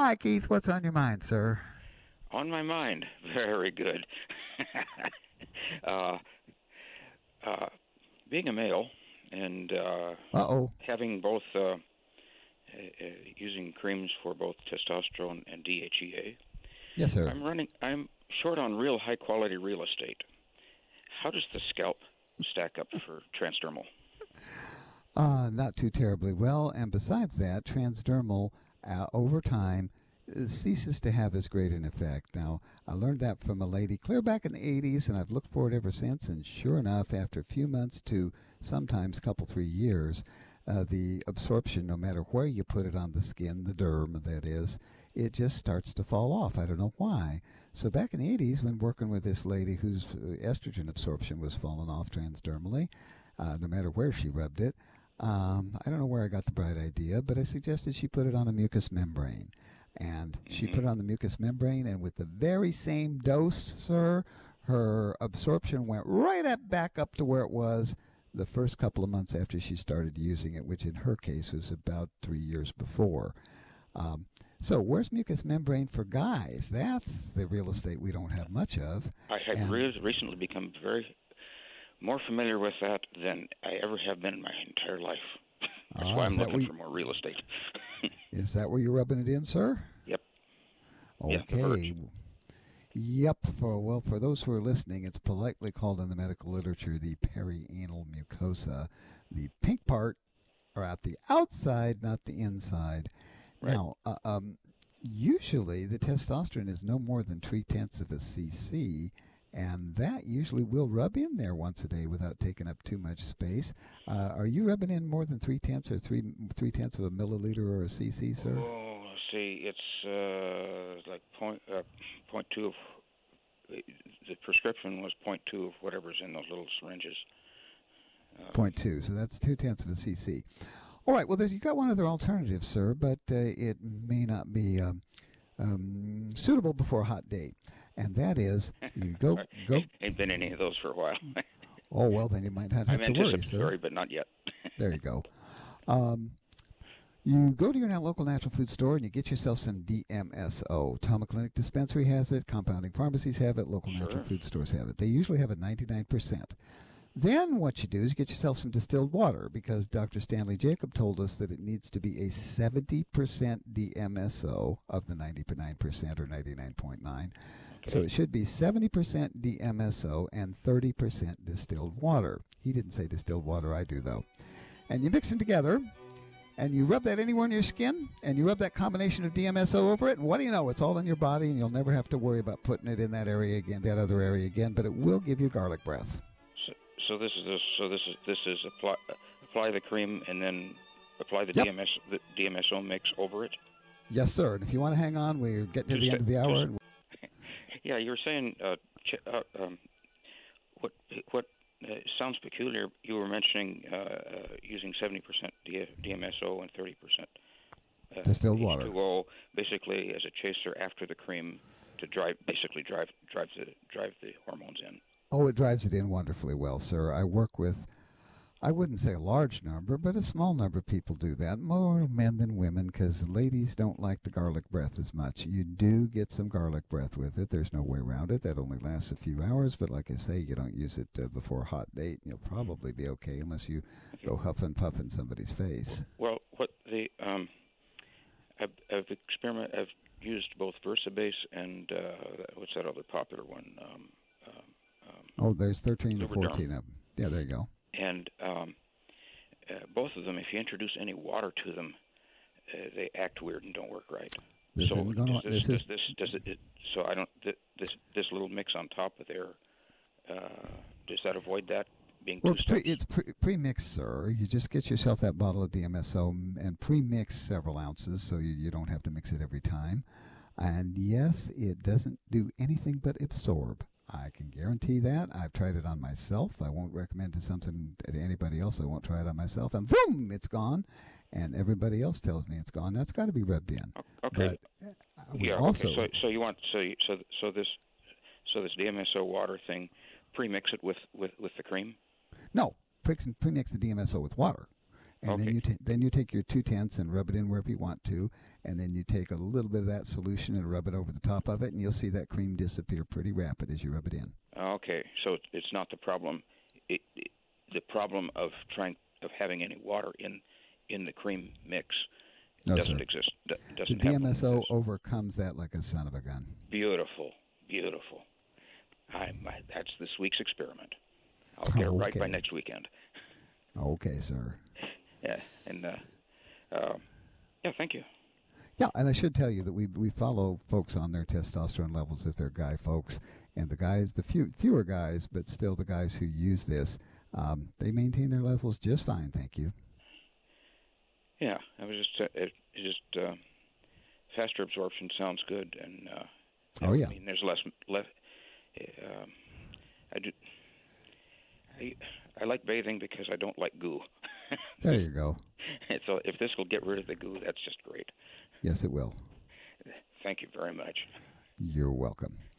Hi, Keith. What's on your mind, sir? On my mind. Very good. uh, uh, Being a male and Uh-oh. having both using creams for both testosterone and DHEA, Yes, sir. I'm short on real high quality real estate. How does the scalp stack up for transdermal? Not too terribly well. And besides that, transdermal, over time, ceases to have as great an effect. Now, I learned that from a lady clear back in the 80s, and I've looked for it ever since. And sure enough, after a few months to sometimes a couple, 3 years, the absorption, no matter where you put it on the skin, the derm, that is, it just starts to fall off. I don't know why. So back in the 80s, when working with this lady whose estrogen absorption was falling off transdermally, no matter where she rubbed it, I don't know where I got the bright idea, but I suggested she put it on a mucous membrane. And she Mm-hmm. put it on the mucous membrane, and with the very same dose, sir, her absorption went right back up to where it was the first couple of months after she started using it, which in her case was about 3 years before. Um, so, where's mucous membrane for guys? That's the real estate we don't have much of. I had And recently become very more familiar with that than I ever have been in my entire life. That's why is I'm that looking where for more real estate. you're rubbing it in, sir? Yep. Yeah, the verge. Okay. Yep. For those who are listening, it's politely called in the medical literature the perianal mucosa. The pink part are at the outside, not the inside. Right. Now, usually the testosterone is no more than 3/10 of a cc, and that usually will rub in there once a day without taking up too much space. Are you rubbing in more than 3/10 or three tenths of a milliliter or a cc, sir? Oh, let's see, it's like point two of the prescription was point two of whatever's in those little syringes. Point two. So that's 2/10 of a cc. All right. Well, you got one other alternative, sir, but it may not be suitable before a hot date, and that is you go Sorry, go. ain't been any of those for a while. Oh well, then you might not I'm have to worry, sir. anticipatory, but not yet. There you go. Um, you go to your local natural food store and you get yourself some DMSO. Tama Clinic Dispensary has it. Compounding pharmacies have it. Local natural Sure. food stores have it. They usually have it 99%. Then what you do is you get yourself some distilled water because Dr. Stanley Jacob told us that it needs to be a 70% DMSO of the 99% or 99.9. So Okay. it should be 70% DMSO and 30% distilled water. He didn't say distilled water, I do though. And you mix them together and you rub that anywhere on your skin and you rub that combination of DMSO over it, and what do you know? It's all in your body and you'll never have to worry about putting it in that area again, that other area again, but it will give you garlic breath. So this is apply the cream and then apply the Yep. DMSO mix over it. Yes, sir. And if you want to hang on, we're getting to the end of the hour. Yeah, you were saying what what sounds peculiar. You were mentioning using 70% DMSO and 30% Distilled water. H2O, basically as a chaser after the cream to drive the hormones in. Oh, it drives it in wonderfully well, sir. I work with, I wouldn't say a large number, but a small number of people do that. More men than women, because ladies don't like the garlic breath as much. You do get some garlic breath with it. There's no way around it. That only lasts a few hours, but like I say, you don't use it before a hot date, and you'll probably be okay unless you go huff and puff in somebody's face. Well, what the I've used both VersaBase and what's that other popular one? Oh, there's 13 to Lubriderm. 14 of them. Yeah, there you go. And both of them, if you introduce any water to them, they act weird and don't work right. This So isn't going to. so I don't this little mix on top of there. Does that avoid that being Well, two steps? it's pre-mixed, sir. You just get yourself that bottle of DMSO and pre-mix several ounces, so you don't have to mix it every time. And yes, it doesn't do anything but absorb. I can guarantee that. I've tried it on myself. I won't recommend to anybody else. I won't try it on myself. And boom, it's gone. And everybody else tells me it's gone. That's got to be rubbed in. Okay. But we Yeah. also. Okay. So you want so this DMSO water thing, pre-mix it with the cream. No, premix the DMSO with water. And Okay. then you take your 2/10 and rub it in wherever you want to, and then you take a little bit of that solution and rub it over the top of it, and you'll see that cream disappear pretty rapid as you rub it in. Okay. So it's not the problem. The problem of having any water in the cream mix No, doesn't sir. exist. The Doesn't happen. DMSO overcomes that like a son of a gun. Beautiful, beautiful. That's this week's experiment. I'll get it right by Okay. next weekend. Okay, sir. Yeah, and yeah, thank you. Yeah, and I should tell you that we follow folks on their testosterone levels as their guy folks, and the fewer guys, but still the guys who use this, they maintain their levels just fine. Thank you. Yeah, I was faster absorption sounds good, and Oh yeah. I mean there's less. I do. I like bathing because I don't like goo. There you go. So if this will get rid of the goo, that's just great. Yes, it will. Thank you very much. You're welcome.